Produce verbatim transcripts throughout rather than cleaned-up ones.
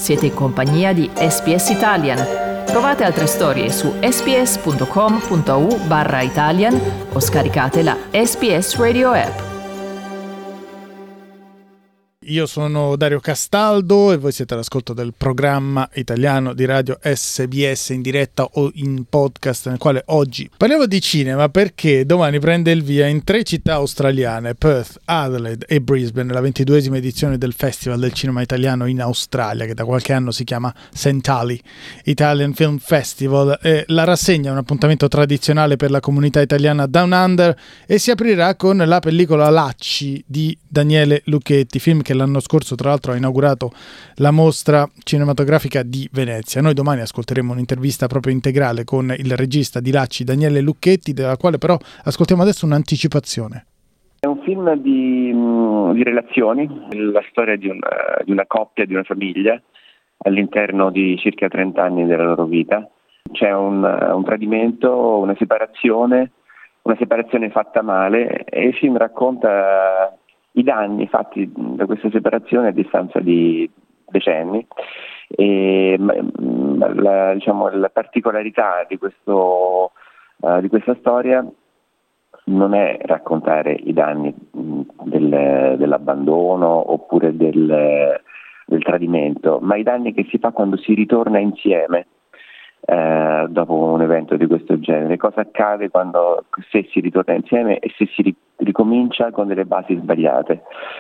Siete in compagnia di S B S Italian. Trovate altre storie su sbs.com.au barra Italian o scaricate la S B S Radio app. Io sono Dario Castaldo e voi siete all'ascolto del programma italiano di radio S B S in diretta o in podcast, nel quale oggi parliamo di cinema perché domani prende il via in tre città australiane, Perth, Adelaide e Brisbane, la ventiduesima edizione del Festival del Cinema Italiano in Australia, che da qualche anno si chiama Sentali Italian Film Festival. E la rassegna è un appuntamento tradizionale per la comunità italiana Down Under e si aprirà con la pellicola Lacci di Daniele Lucchetti, film che l'anno scorso tra l'altro ha inaugurato la mostra cinematografica di Venezia. Noi domani ascolteremo un'intervista proprio integrale con il regista di Lacci, Daniele Lucchetti, della quale però ascoltiamo adesso un'anticipazione. È un film di, di relazioni, la storia di una, di una coppia, di una famiglia all'interno di circa trenta anni della loro vita. C'è un, un tradimento, una separazione, una separazione fatta male e il film racconta i danni fatti da questa separazione a distanza di decenni e la, diciamo, la particolarità di, questo, uh, di questa storia non è raccontare i danni del, dell'abbandono oppure del, del tradimento, ma i danni che si fa quando si ritorna insieme eh, dopo un evento di questo genere. Cosa accade quando se si ritorna insieme e se si ri- ricomincia con delle basi sbagliate.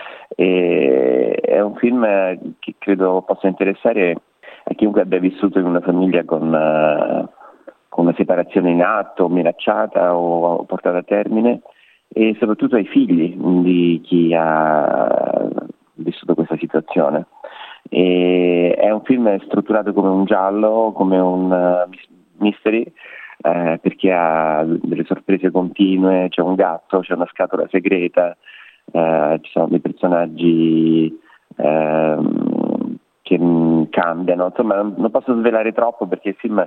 E è un film che credo possa interessare a chiunque abbia vissuto in una famiglia con, uh, con una separazione in atto, minacciata o, o portata a termine, e soprattutto ai figli di chi ha vissuto questa situazione. E è un film strutturato come un giallo, come un uh, mystery, eh, perché ha delle sorprese continue, c'è un gatto, c'è una scatola segreta, eh, ci sono dei personaggi eh, che cambiano, insomma non, non posso svelare troppo perché il film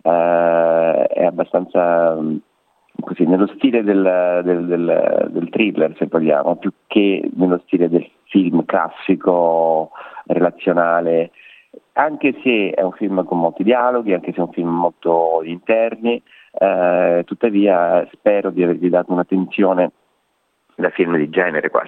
eh, è abbastanza così nello stile del, del, del, del thriller, se vogliamo, più che nello stile del film classico relazionale, anche se è un film con molti dialoghi, anche se è un film molto interni, eh, tuttavia spero di avervi dato un'attenzione da film di genere quasi.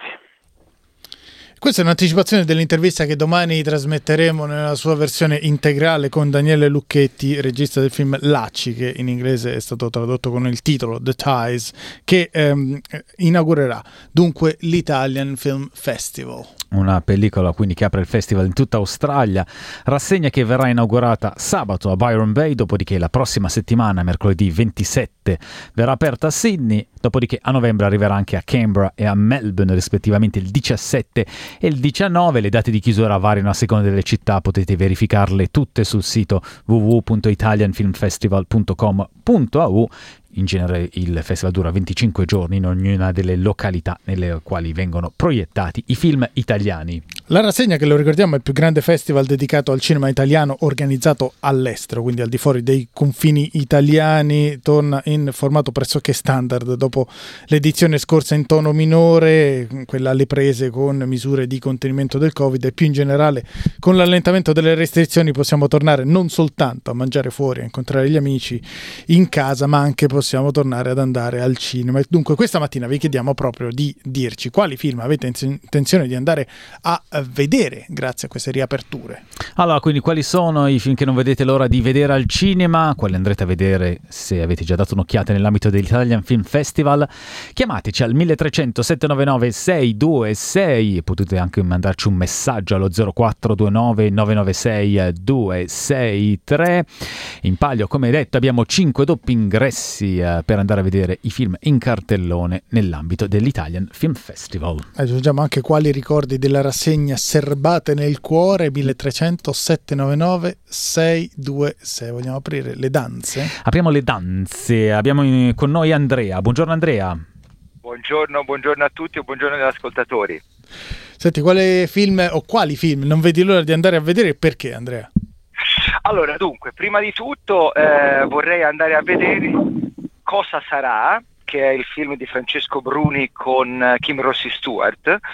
Questa è un'anticipazione dell'intervista che domani trasmetteremo nella sua versione integrale con Daniele Lucchetti, regista del film Lacci, che in inglese è stato tradotto con il titolo The Ties, che ehm, inaugurerà dunque l'Italian Film Festival. Una pellicola quindi che apre il festival in tutta Australia, rassegna che verrà inaugurata sabato a Byron Bay, dopodiché la prossima settimana, mercoledì ventisette, verrà aperta a Sydney, dopodiché a novembre arriverà anche a Canberra e a Melbourne rispettivamente il diciassette e il diciannove. Le date di chiusura variano a seconda delle città, potete verificarle tutte sul sito w w w punto italian film festival punto com punto a u. In genere il festival dura venticinque giorni in ognuna delle località nelle quali vengono proiettati i film italiani. La rassegna, che lo ricordiamo, è il più grande festival dedicato al cinema italiano organizzato all'estero, quindi al di fuori dei confini italiani, torna in formato pressoché standard dopo l'edizione scorsa in tono minore, quella alle prese con misure di contenimento del Covid, e più in generale con l'allentamento delle restrizioni possiamo tornare non soltanto a mangiare fuori, a incontrare gli amici in casa, ma anche possiamo possiamo tornare ad andare al cinema. Dunque questa mattina vi chiediamo proprio di dirci quali film avete intenzione di andare a vedere grazie a queste riaperture. Allora, quindi quali sono i film che non vedete l'ora di vedere al cinema, quali andrete a vedere se avete già dato un'occhiata nell'ambito dell'Italian Film Festival? Chiamateci al milletrecento settecentonovantanove sei due sei e potete anche mandarci un messaggio allo zero quattro due nove nove nove sei due sei tre. In palio, come detto, abbiamo cinque doppi ingressi per andare a vedere i film in cartellone nell'ambito dell'Italian Film Festival. Aggiungiamo anche quali ricordi della rassegna serbate nel cuore. Milletrecento settecentonovantanove sei due sei. Vogliamo aprire le danze? Apriamo le danze. Abbiamo con noi Andrea. Buongiorno Andrea. Buongiorno, buongiorno a tutti e buongiorno agli ascoltatori. Senti, quale film o quali film non vedi l'ora di andare a vedere e perché, Andrea? Allora, dunque, prima di tutto eh, vorrei andare a vedere Cosa sarà, che è il film di Francesco Bruni con Kim Rossi Stewart,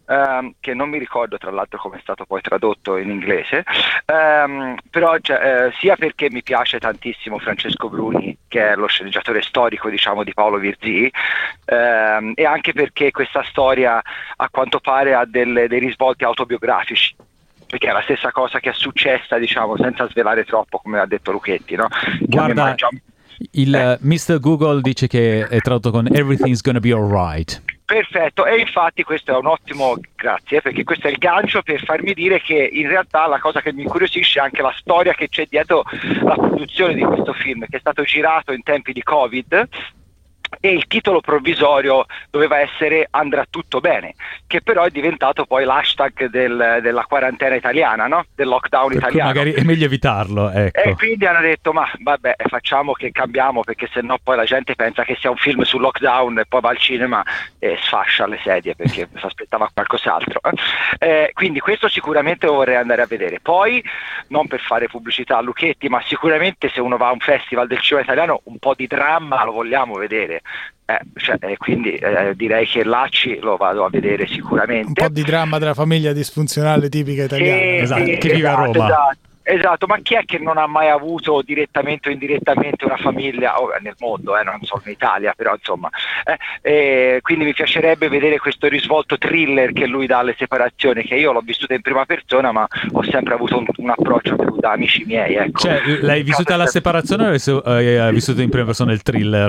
Um, che non mi ricordo tra l'altro come è stato poi tradotto in inglese, um, però cioè, eh, sia perché mi piace tantissimo Francesco Bruni, che è lo sceneggiatore storico, diciamo, di Paolo Virzì, um, e anche perché questa storia a quanto pare ha delle, dei risvolti autobiografici, perché è la stessa cosa che è successa, diciamo, senza svelare troppo, come ha detto Luchetti, no? Guarda, il eh. mister Google dice che è tradotto con Everything's Gonna Be Alright. Perfetto, e infatti questo è un ottimo, grazie, perché questo è il gancio per farmi dire che in realtà la cosa che mi incuriosisce è anche la storia che c'è dietro la produzione di questo film, che è stato girato in tempi di Covid, e il titolo provvisorio doveva essere Andrà tutto bene, che però è diventato poi l'hashtag del, della quarantena italiana, no? Del lockdown per italiano. Magari è meglio evitarlo, ecco. E quindi hanno detto, ma vabbè, facciamo che cambiamo, perché sennò poi la gente pensa che sia un film sul lockdown e poi va al cinema e sfascia le sedie perché si aspettava qualcos'altro. Eh, quindi questo sicuramente lo vorrei andare a vedere. Poi, non per fare pubblicità a Luchetti, ma sicuramente se uno va a un festival del cinema italiano un po' di dramma lo vogliamo vedere. Eh, cioè, eh, quindi eh, direi che Lacci lo vado a vedere sicuramente. Un po' di dramma della famiglia disfunzionale tipica italiana, sì, esatto, sì, che vive a esatto, Roma. Esatto. Esatto, ma chi è che non ha mai avuto direttamente o indirettamente una famiglia oh, nel mondo, eh, non solo in Italia, però insomma, eh, eh, quindi mi piacerebbe vedere questo risvolto thriller che lui dà alle separazioni, che io l'ho vissuta in prima persona, ma ho sempre avuto un, un approccio più da amici miei, ecco. Cioè, l'hai vissuta la separazione o hai vissuto in prima persona il thriller?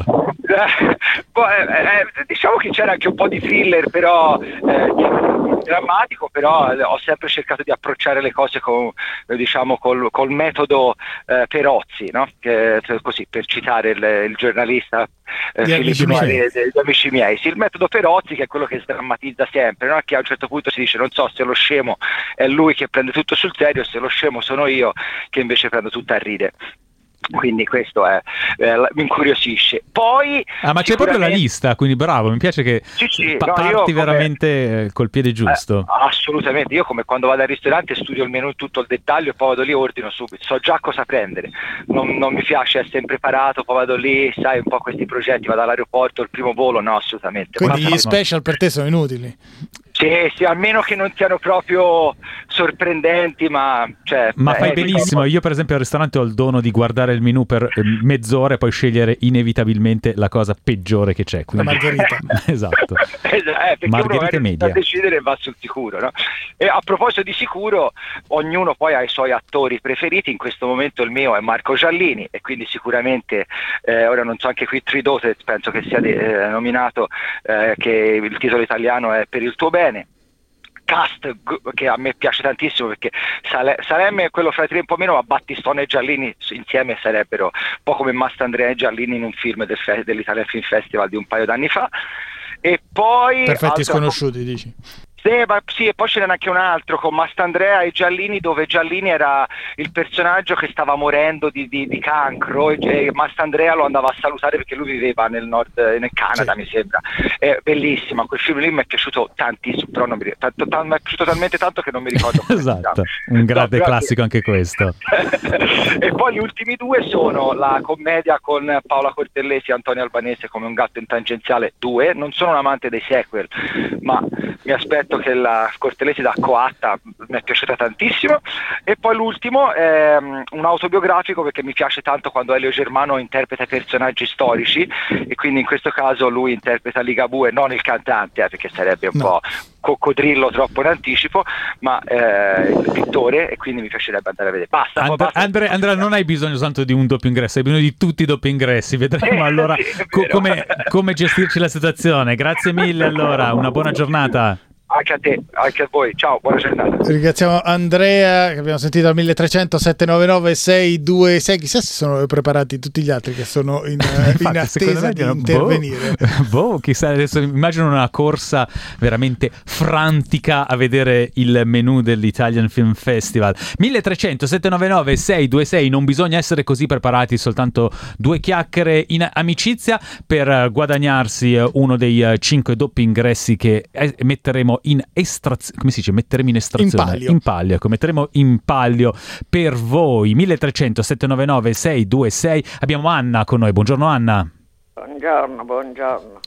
eh, eh, diciamo che c'era anche un po' di thriller, però eh, drammatico, però eh, ho sempre cercato di approcciare le cose con, eh, diciamo, col, col metodo eh, Perozzi, no? Che, così, per citare il, il giornalista eh, Gli amici Filippo miei. degli amici miei. Sì, il metodo Perozzi, che è quello che sdrammatizza sempre, no? Che a un certo punto si dice, non so se lo scemo è lui che prende tutto sul serio, se lo scemo sono io che invece prendo tutto a ride. Quindi questo è, eh, mi incuriosisce. Poi ah, ma c'è proprio la lista, quindi bravo, mi piace che sì, sì, pa- no, parti come, veramente col piede giusto. Eh, assolutamente, io come quando vado al ristorante studio il menù in tutto il dettaglio e poi vado lì e ordino subito, so già cosa prendere, non, non mi piace essere impreparato, poi vado lì, sai, un po' questi progetti, vado all'aeroporto, il primo volo, no, assolutamente. Quindi Ma gli special per te sono inutili. Sì, sì, almeno che non siano proprio sorprendenti, ma... Cioè, ma fai eh, benissimo, io per esempio al ristorante ho il dono di guardare il menù per eh, mezz'ora e poi scegliere inevitabilmente la cosa peggiore che c'è. Quindi... La margherita. Esatto. eh, perché Margherita uno media. a decidere e va sul sicuro, no? E a proposito di sicuro, ognuno poi ha i suoi attori preferiti, in questo momento il mio è Marco Giallini e quindi sicuramente, eh, ora non so, anche qui Tridote penso che sia de- eh, nominato, eh, che il titolo italiano è Per il tuo bene. Cast che a me piace tantissimo, perché Sale- Salemme è quello fra i tre un po' meno, ma Battistone e Giallini insieme sarebbero un po' come Mastandrea e Giallini in un film del fe- dell'Italian Film Festival di un paio d'anni fa. E poi Perfetti altra... sconosciuti, dici? Sì, ma sì, e poi ce n'è anche un altro con Mastandrea e Giallini, dove Giallini era il personaggio che stava morendo di, di, di cancro e Mastandrea lo andava a salutare perché lui viveva nel nord, nel Canada, sì. Mi sembra. È bellissima, quel film lì mi è piaciuto tantissimo, però non mi, tanto, t- mi è piaciuto talmente tanto che non mi ricordo. Esatto, un grande no, classico anche questo. E poi gli ultimi due sono la commedia con Paola Cortellesi e Antonio Albanese, Come un gatto in tangenziale due. Non sono un amante dei sequel, ma mi aspetto che la Cortellesi da coatta mi è piaciuta tantissimo. E poi l'ultimo è um, un autobiografico, perché mi piace tanto quando Elio Germano interpreta personaggi storici, e quindi in questo caso lui interpreta Ligabue, non il cantante, eh, perché sarebbe un no. po' coccodrillo troppo in anticipo, ma eh, il pittore, e quindi mi piacerebbe andare a vedere. Basta, And- basta. Andrea, Andrea, non hai bisogno soltanto di un doppio ingresso, hai bisogno di tutti i doppi ingressi. Vedremo eh, allora sì, co- come, come gestirci la situazione. Grazie mille, allora, una buona giornata. Anche a te, anche a voi, ciao, buona giornata. Ringraziamo Andrea, che abbiamo sentito al milletrecento sette nove nove sei due sei. Chissà se sono preparati tutti gli altri che sono in, Infatti, in attesa di intervenire. Boh, boh, chissà, adesso immagino una corsa veramente frantica a vedere il menù dell'Italian Film Festival. milletrecento sette nove nove sei due sei. Non bisogna essere così preparati, soltanto due chiacchiere in amicizia per guadagnarsi uno dei cinque doppi ingressi che metteremo in estrazione, come si dice? Metteremo in estrazione, in palio, in palio ecco, metteremo in palio per voi. milletrecento sette nove nove sei due sei. Abbiamo Anna con noi, buongiorno Anna. Buongiorno, buongiorno.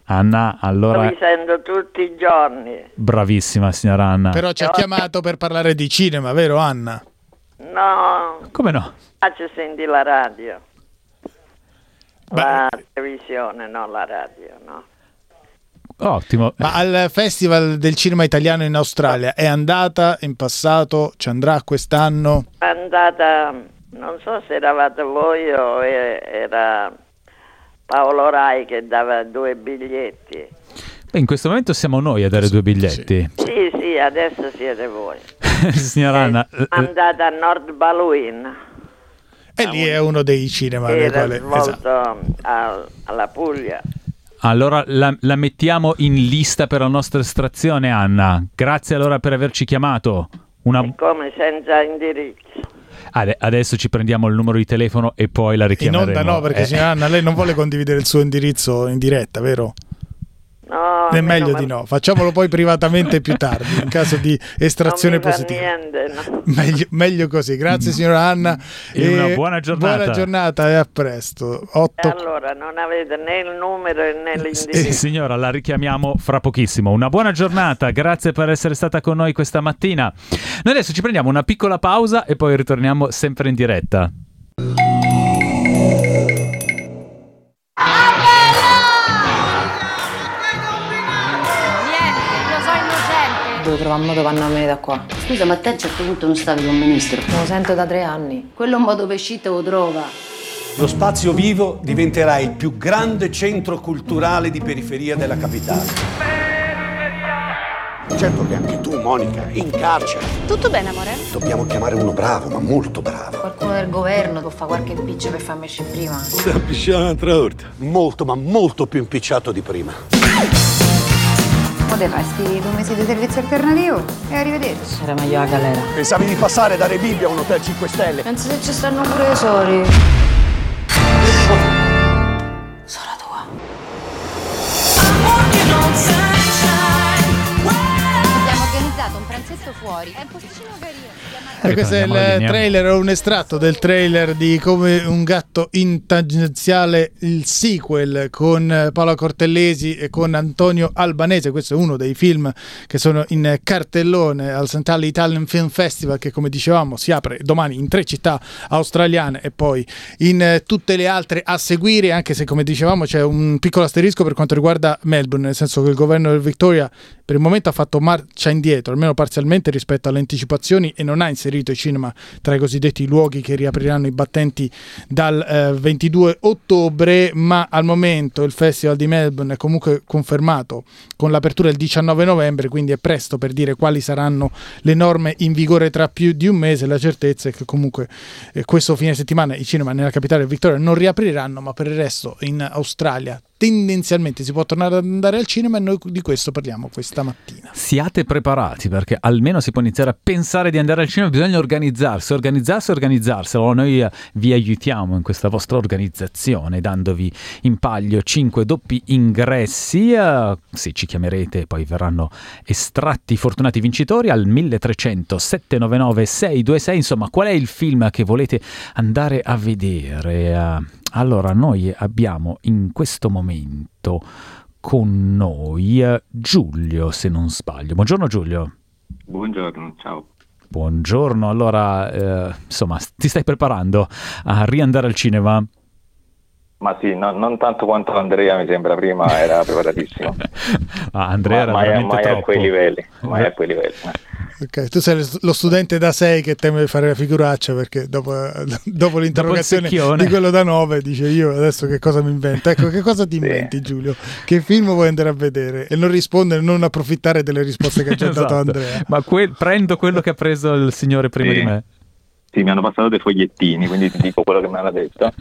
Anna, allora... Vi sento tutti i giorni. Bravissima signora Anna. Però ci ha chiamato per parlare di cinema, vero Anna? No. Come no? Faccio sentire la radio. Beh. La televisione, non la radio, no. Ottimo. Ma al Festival del Cinema Italiano in Australia è andata in passato? Ci andrà quest'anno? È andata, non so se eravate voi o era Paolo Rai che dava due biglietti. Beh, in questo momento siamo noi a dare due biglietti. Sì, sì, adesso siete voi. Signora Anna... È andata a Nord Balwin. E lì è uno dei cinema nel Era quale... svolto esatto. a, alla Puglia. Allora la, la mettiamo in lista per la nostra estrazione, Anna. Grazie allora per averci chiamato. Una... È come senza indirizzo. Ah, adesso ci prendiamo il numero di telefono e poi la richiameremo. In onda no, perché eh. signora Anna, lei non vuole condividere il suo indirizzo in diretta, vero? No, è meglio mal... di no, facciamolo poi privatamente più tardi in caso di estrazione non mi fa positiva. Niente, no. meglio, meglio così, grazie signora Anna e, e una buona giornata. Buona giornata e a presto. Otto... E allora non avete né il numero né l'indirizzo. Sì, signora, la richiamiamo fra pochissimo. Una buona giornata, grazie per essere stata con noi questa mattina. Noi adesso ci prendiamo una piccola pausa e poi ritorniamo sempre in diretta. Devo trovare un modo per andare da qua. Scusa, ma te a un certo punto non stavi con il ministro? Lo sento da tre anni. Quello un modo per uscire lo trova. Lo Spazio Vivo diventerà il più grande centro culturale di periferia della capitale. Certo che anche tu, Monica, in carcere. Tutto bene, amore? Dobbiamo chiamare uno bravo, ma molto bravo. Qualcuno del governo può fare qualche impiccio per farmi uscire prima. Si è impicciato un'altra volta. Molto, ma molto più impicciato di prima. Poteva resti due mesi di servizio alternativo e arrivederci. Era meglio la galera. Pensavi di passare da Rebibbia a un hotel cinque stelle? Penso se ci stanno pure tesori. Sono tua. Abbiamo organizzato un pranzetto fuori. È un posticino carino. E questo è il trailer, un estratto del trailer di Come un gatto in tangenziale, il sequel con Paola Cortellesi e con Antonio Albanese. Questo è uno dei film che sono in cartellone al Central Italian Film Festival, che come dicevamo si apre domani in tre città australiane e poi in tutte le altre a seguire, anche se come dicevamo c'è un piccolo asterisco per quanto riguarda Melbourne, nel senso che il governo del Victoria per il momento ha fatto marcia indietro, almeno parzialmente rispetto alle anticipazioni, e non ha inserito i cinema tra i cosiddetti luoghi che riapriranno i battenti dal eh, ventidue ottobre, ma al momento il Festival di Melbourne è comunque confermato con l'apertura il diciannove novembre, quindi è presto per dire quali saranno le norme in vigore tra più di un mese. La certezza è che comunque eh, questo fine settimana i cinema nella capitale Victoria non riapriranno, ma per il resto in Australia tendenzialmente si può tornare ad andare al cinema e noi di questo parliamo questa mattina. Siate preparati, perché almeno si può iniziare a pensare di andare al cinema, bisogna organizzarsi, organizzarsi, organizzarsi. Allora noi vi aiutiamo in questa vostra organizzazione dandovi in palio cinque doppi ingressi. Eh, sì, ci chiamerete, poi verranno estratti i fortunati vincitori al milletrecento sette nove nove sei due sei. Insomma, qual è il film che volete andare a vedere? Uh, Allora, noi abbiamo in questo momento con noi uh, Giulio, se non sbaglio. Buongiorno Giulio. Buongiorno, ciao. Buongiorno, allora, eh, insomma, ti stai preparando a riandare al cinema? Ma sì, no, non tanto quanto Andrea, mi sembra, prima era preparatissimo. ah, Andrea ma, era ma, veramente ma troppo. a quei livelli, mai a quei livelli. Ok, tu sei lo studente da sei che teme di fare la figuraccia, perché dopo, dopo l'interrogazione dopo di quello da nove dice io adesso che cosa mi invento. Ecco, che cosa ti inventi sì. Giulio? Che film vuoi andare a vedere? E non rispondere, non approfittare delle risposte che ha già esatto. dato Andrea. Ma que- prendo quello che ha preso il signore prima sì. di me. Sì, mi hanno passato dei fogliettini, quindi ti dico quello che mi hanno detto.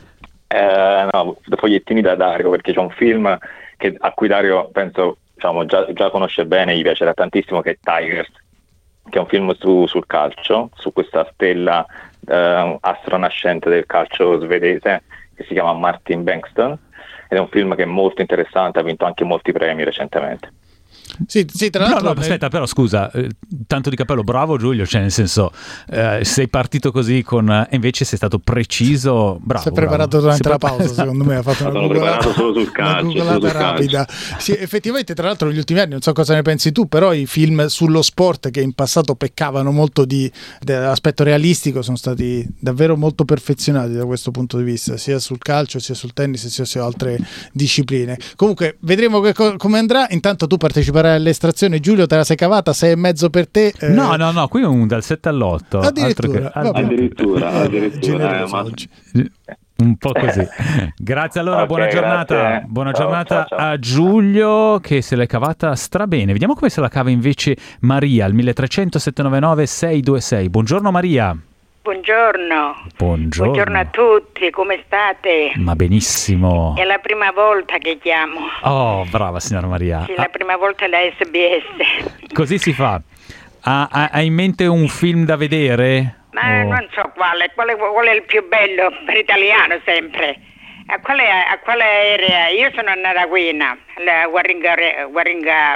Eh, no, dei fogliettini da Dario, perché c'è un film che, a cui Dario penso diciamo, già, già conosce bene, gli piacerà tantissimo, che è Tigers, che è un film su, sul calcio, su questa stella eh, astronascente del calcio svedese che si chiama Martin Bengtsson, ed è un film che è molto interessante, ha vinto anche molti premi recentemente. Sì, sì, tra no, l'altro no, nel... aspetta, però scusa, eh, tanto di cappello, bravo Giulio, cioè nel senso eh, sei partito così con e invece sei stato preciso, bravo. Si è preparato bravo. durante si la pre- pausa, secondo me ha fatto una googolata solo sul una calcio, googolata solo sul rapida. Sì, effettivamente, tra l'altro negli ultimi anni, non so cosa ne pensi tu, però i film sullo sport che in passato peccavano molto di dell'aspetto realistico sono stati davvero molto perfezionati da questo punto di vista, sia sul calcio, sia sul tennis, sia su altre discipline. Comunque vedremo che co- come andrà. Intanto tu parteciperai all'estrazione. Giulio, te la sei cavata, sei e mezzo per te. Eh... No, no, no, qui è un dal sette all'otto. Addirittura, Altro che... addirittura, eh, addirittura eh, ma... un po' così. Grazie allora, Okay, buona giornata. grazie. Buona Ciao, giornata ciao, ciao. a Giulio che se l'è cavata strabene. Vediamo come se la cava invece Maria al milletrecento settecentonovantanove sei due sei. Buongiorno Maria. Buongiorno. Buongiorno. Buongiorno a tutti, come state? Ma benissimo. È la prima volta che chiamo. Oh, brava signora Maria. Sì, Ah, la prima volta alla S B S. così si fa. Ha, ha- ha in mente un film da vedere? Ma Oh. non so quale, quale, qual è il più bello per italiano sempre. A quale, a quale aerea? Io sono andata a Guina, alla Waringa, Waringa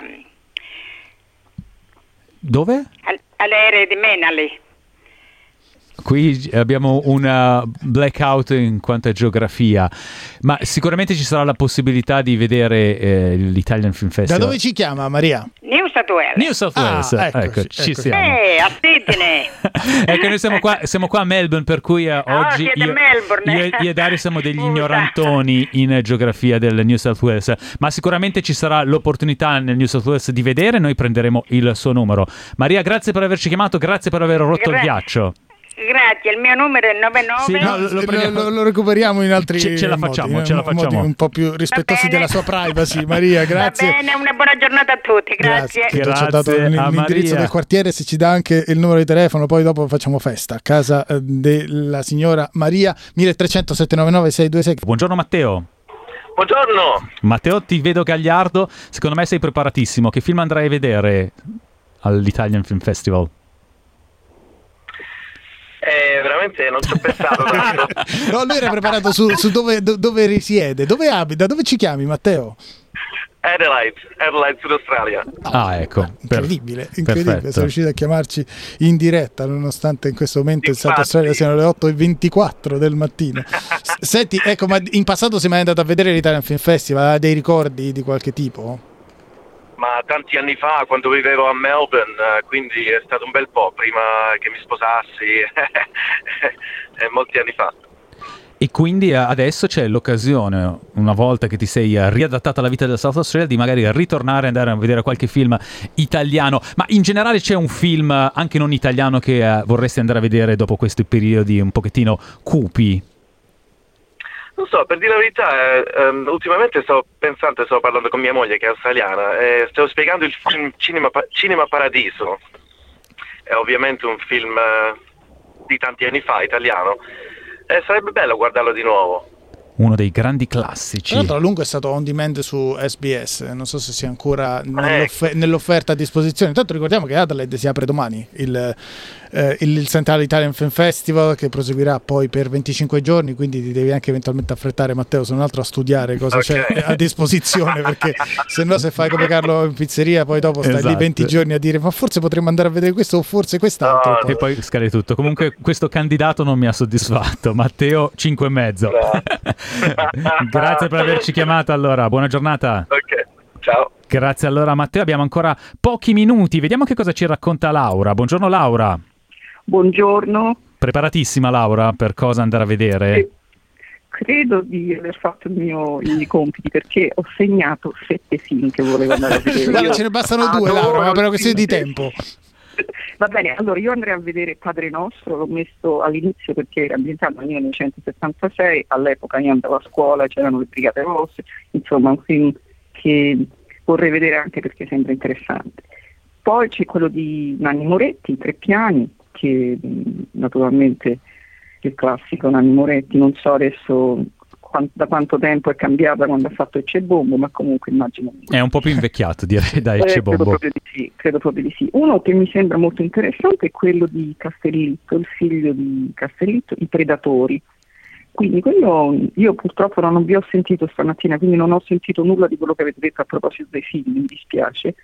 Dove? al- all'aereo di Menali. Qui abbiamo una blackout in quanto a geografia, ma sicuramente ci sarà la possibilità di vedere eh, l'Italian Film Da Festival. dove ci chiama Maria? New South Wales. New South Wales, Ah, ecco, eccoci, ci eccoci. siamo. Eh, a Sydney. È che noi siamo qua, siamo qua a Melbourne, per cui eh, Ah, oggi siete io, a Melbourne. io e- io e Dario siamo degli Scusa. ignorantoni in geografia del New South Wales, ma sicuramente ci sarà l'opportunità nel New South Wales di vedere, noi prenderemo il suo numero. Maria, grazie per averci chiamato, grazie per aver rotto il Gra- ghiaccio. Grazie, il mio numero è novantanove. Sì, no, Lo, lo prendiamo- lo- lo recuperiamo in altri Ce- ce la modi, facciamo, in ce la modi facciamo. un po' più rispettosi bene. della sua privacy. Maria, grazie. Va bene, una buona giornata a tutti, grazie. Che ci ha Grazie dato l- a l'indirizzo Maria. del quartiere, se ci dà anche il numero di telefono, poi dopo facciamo festa a casa eh, della signora Maria. Milletrecento settecentonovantanove sei due sei. Buongiorno Matteo. Buongiorno. Matteo, ti vedo gagliardo, secondo me sei preparatissimo. Che film andrai a vedere all'Italian Film Festival? Eh, veramente non ci ho pensato tanto. No, lui era preparato su, su dove, do- dove risiede, dove abita, dove ci chiami Matteo? Adelaide, Adelaide, Sud Australia. Ah, ecco. per- Incredibile, incredibile, perfetto. sei riuscito a chiamarci in diretta nonostante in questo momento in South Infatti. Australia siano le otto e ventiquattro del mattino. S- Senti, ecco, ma in passato sei mai andato a vedere l'Italian Film Festival? Ha dei ricordi di qualche tipo? Ma tanti anni fa, quando vivevo a Melbourne, eh, quindi è stato un bel po' prima che mi sposassi, eh, molti anni fa. E quindi eh, adesso c'è l'occasione, una volta che ti sei eh, riadattato alla vita del South Australia, di magari ritornare e andare a vedere qualche film italiano. Ma in generale c'è un film eh, anche non italiano che eh, vorresti andare a vedere dopo questi periodi un pochettino cupi? Non so, per dire la verità, eh, ehm, ultimamente sto pensando, stavo parlando con mia moglie che è australiana, e stavo spiegando il film Cinema, Pa- Cinema Paradiso. È ovviamente un film eh, di tanti anni fa, italiano. E sarebbe bello guardarlo di nuovo. Uno dei grandi classici. Tra l'altro a lungo è stato on demand su S B S, non so se sia ancora nell'off- nell'offerta a disposizione. Intanto ricordiamo che Adelaide si apre domani il, eh, il, il Central Italian Film Festival, che proseguirà poi per venticinque giorni, quindi ti devi anche eventualmente affrettare, Matteo, se non altro a studiare cosa Ok. c'è a disposizione, perché se no, se fai come Carlo in pizzeria poi dopo stai lì Esatto. venti giorni a dire ma forse potremmo andare a vedere questo o forse quest'altro. No, Poi- E poi scali tutto. Comunque questo candidato non mi ha soddisfatto. Matteo cinque e mezzo. Grazie per averci chiamato allora. Buona giornata. Ok, ciao. Grazie allora Matteo. Abbiamo ancora pochi minuti. Vediamo che cosa ci racconta Laura. Buongiorno Laura. Buongiorno. Preparatissima Laura per cosa andare a vedere? Credo di aver fatto il mio, i miei compiti, perché ho segnato sette film che volevo andare a vedere. Guarda, Io ce ne bastano due, adoro Laura, ma per una i questione di film. tempo. Va bene, allora io andrei a vedere Padre Nostro, l'ho messo all'inizio perché era ambientato nel millenovecentosettantasei, all'epoca io andavo a scuola, c'erano le Brigate Rosse, insomma un film che vorrei vedere anche perché sembra interessante. Poi c'è quello di Nanni Moretti, I Tre Piani, che mh, naturalmente il classico Nanni Moretti, non so adesso quan- da quanto tempo è cambiata quando ha fatto Ecce Bombo, ma comunque immagino. È un po' più invecchiato, direi, dai, Eh, c'è credo, Bombo. proprio di sì, credo proprio di sì. Uno che mi sembra molto interessante è quello di Castellitto, il figlio di Castellitto, I Predatori. Quindi quello io purtroppo non vi ho sentito stamattina, quindi non ho sentito nulla di quello che avete detto a proposito dei film, mi dispiace.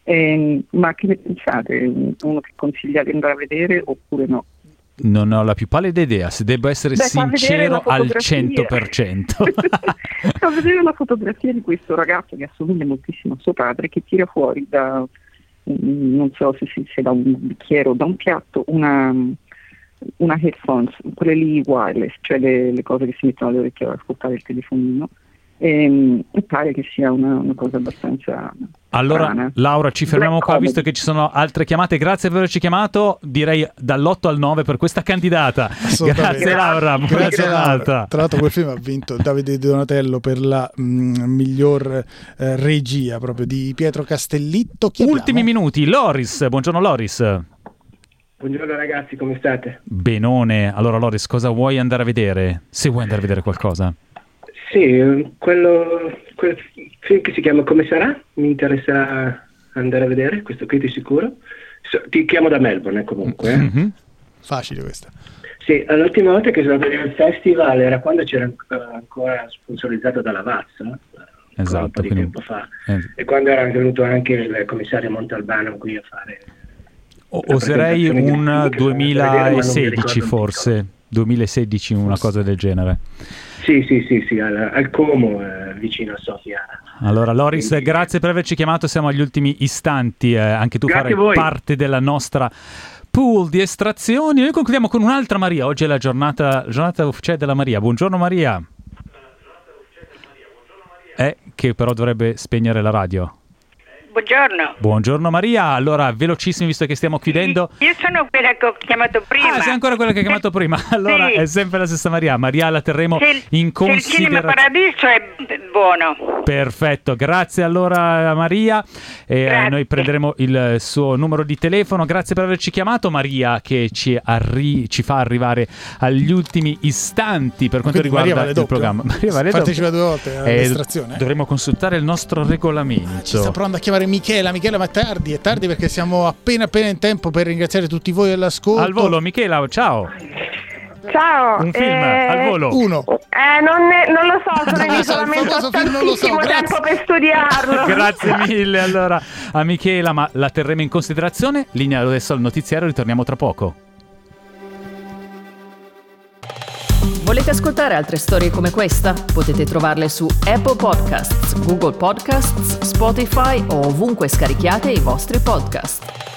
Eh, ma che ne pensate? Uno che consigliate di andare a vedere oppure no? Non ho la più pallida idea, se devo essere Beh, sincero al cento per cento. Sto a vedere una fotografia di questo ragazzo che assomiglia moltissimo a suo padre, che tira fuori da, non so se, se da un bicchiere o da un piatto, una, una headphones, quelle lì wireless, cioè le, le cose che si mettono alle orecchie ad ascoltare il telefonino. E, e pare che sia una, una cosa abbastanza allora strana. Laura, ci fermiamo Black qua comedy. visto che ci sono altre chiamate. Grazie per averci chiamato, direi dall'otto al nove per questa candidata. Grazie Laura, buona Grazie giornata. Laura. Tra l'altro quel film ha vinto Davide Donatello per la mh, miglior eh, regia proprio di Pietro Castellitto. Chi Ultimi abbiamo? minuti, Loris, buongiorno Loris. Buongiorno ragazzi, come state? Benone, allora Loris, cosa vuoi andare a vedere? Se vuoi andare a vedere qualcosa. Sì, quello, quel film che si chiama Come sarà, mi interesserà andare a vedere, questo qui di sicuro. So, ti chiamo da Melbourne comunque. Eh. Mm-hmm. Facile questa. Sì, l'ultima volta che sono andato al festival era quando c'era ancora sponsorizzato dalla Vazza, esatto, un po' di quindi, tempo fa, eh. e quando era venuto anche il commissario Montalbano qui a fare... O, oserei un duemilasedici forse, duemilasedici, una cosa del genere. Sì, sì, sì, sì, al, al Como, eh, vicino a Sofia. Allora Loris, Quindi, grazie per averci chiamato, siamo agli ultimi istanti, eh, anche tu farai parte della nostra pool di estrazioni. Noi concludiamo con un'altra Maria, oggi è la giornata, giornata ufficiale della Maria. Buongiorno Maria. Eh, che però dovrebbe spegnere la radio. Buongiorno. Buongiorno Maria, allora velocissimi visto che stiamo chiudendo. Io sono quella che ho chiamato prima. Ah, sei ancora quella che hai chiamato prima. Allora sì. È sempre la stessa Maria. Maria la terremo il, in considerazione. Il Cinema Paradiso è buono. Perfetto, grazie allora Maria. E eh, noi prenderemo il suo numero di telefono. Grazie per averci chiamato Maria, che ci, arri- ci fa arrivare agli ultimi istanti per quanto Quindi riguarda Maria vale il doppio. programma. Maria vale partecipa doppio. due volte all'estrazione. Eh, dovremo consultare il nostro regolamento. Ci sta provando a chiamare Michela, Michela, ma è tardi, è tardi perché siamo appena appena in tempo per ringraziare tutti voi all'ascolto. Al volo, Michela, ciao. Ciao. Un film, eh... al volo. Uno. Eh, non, ne, non lo so, sono in so, isolamento, ho tantissimo so, tempo per studiarlo. Grazie mille allora a Michela, ma la terremo in considerazione. Linea adesso al notiziario, ritorniamo tra poco. Volete ascoltare altre storie come questa? Potete trovarle su Apple Podcasts, Google Podcasts, Spotify o ovunque scarichiate i vostri podcast.